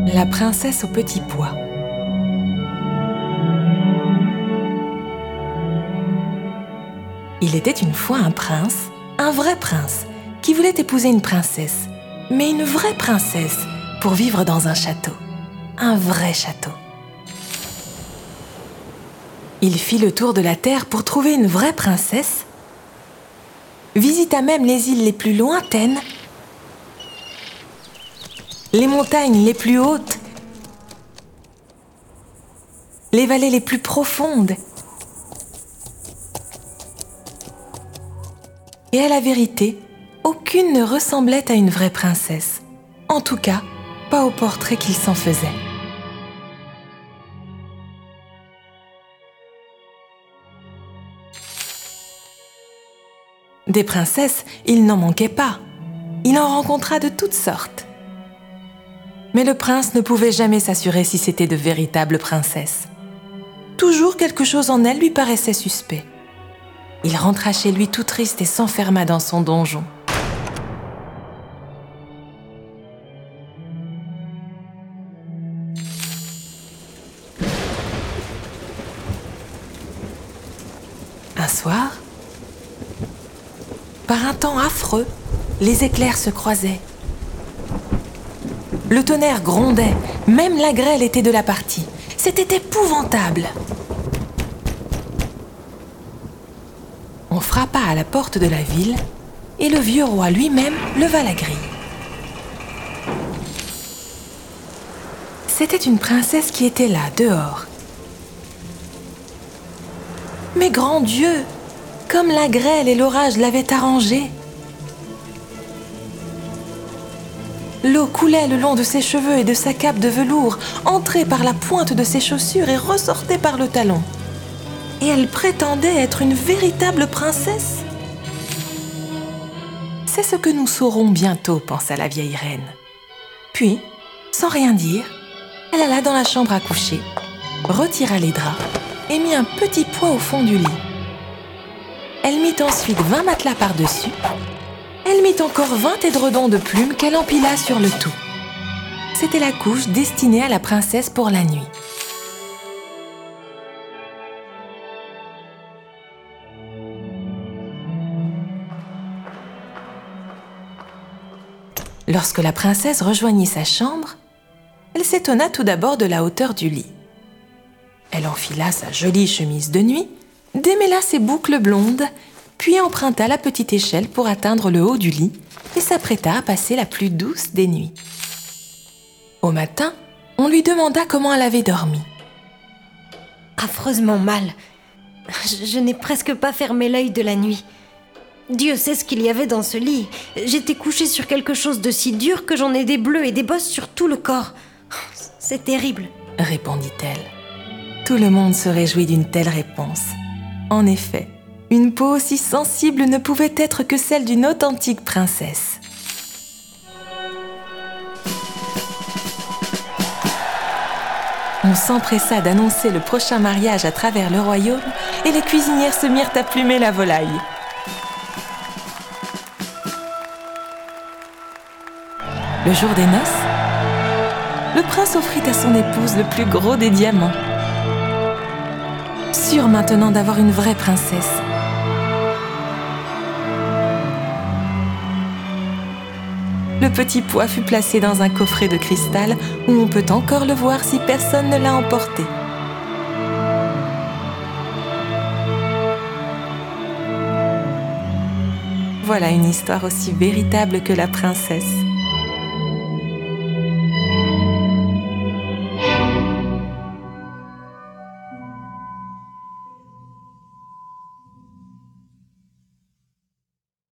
La princesse au petit pois. Il était une fois un prince, un vrai prince, qui voulait épouser une princesse, mais une vraie princesse, pour vivre dans un château. Un vrai château. Il fit le tour de la terre pour trouver une vraie princesse, visita même les îles les plus lointaines, les montagnes les plus hautes, les vallées les plus profondes. Et à la vérité, aucune ne ressemblait à une vraie princesse. En tout cas, pas au portrait qu'il s'en faisait. Des princesses, il n'en manquait pas. Il en rencontra de toutes sortes. Mais le prince ne pouvait jamais s'assurer si c'était de véritables princesses. Toujours quelque chose en elles lui paraissait suspect. Il rentra chez lui tout triste et s'enferma dans son donjon. Un soir, par un temps affreux, les éclairs se croisaient. Le tonnerre grondait, même la grêle était de la partie. C'était épouvantable. On frappa à la porte de la ville et le vieux roi lui-même leva la grille. C'était une princesse qui était là, dehors. Mais grand Dieu, comme la grêle et l'orage l'avaient arrangée. L'eau coulait le long de ses cheveux et de sa cape de velours, entrait par la pointe de ses chaussures et ressortait par le talon. Et elle prétendait être une véritable princesse. C'est ce que nous saurons bientôt, pensa la vieille reine. Puis, sans rien dire, elle alla dans la chambre à coucher, retira les draps et mit un petit pois au fond du lit. Elle mit ensuite 20 matelas par-dessus. Elle mit encore 20 édredons de plumes qu'elle empila sur le tout. C'était la couche destinée à la princesse pour la nuit. Lorsque la princesse rejoignit sa chambre, elle s'étonna tout d'abord de la hauteur du lit. Elle enfila sa jolie chemise de nuit, démêla ses boucles blondes, puis emprunta la petite échelle pour atteindre le haut du lit et s'apprêta à passer la plus douce des nuits. Au matin, on lui demanda comment elle avait dormi. Affreusement mal. Je n'ai presque pas fermé l'œil de la nuit. Dieu sait ce qu'il y avait dans ce lit. J'étais couchée sur quelque chose de si dur que j'en ai des bleus et des bosses sur tout le corps. C'est terrible, répondit-elle. Tout le monde se réjouit d'une telle réponse. En effet, une peau aussi sensible ne pouvait être que celle d'une authentique princesse. On s'empressa d'annoncer le prochain mariage à travers le royaume et les cuisinières se mirent à plumer la volaille. Le jour des noces, le prince offrit à son épouse le plus gros des diamants. Sûr maintenant d'avoir une vraie princesse. Le petit pois fut placé dans un coffret de cristal où on peut encore le voir si personne ne l'a emporté. Voilà une histoire aussi véritable que la princesse.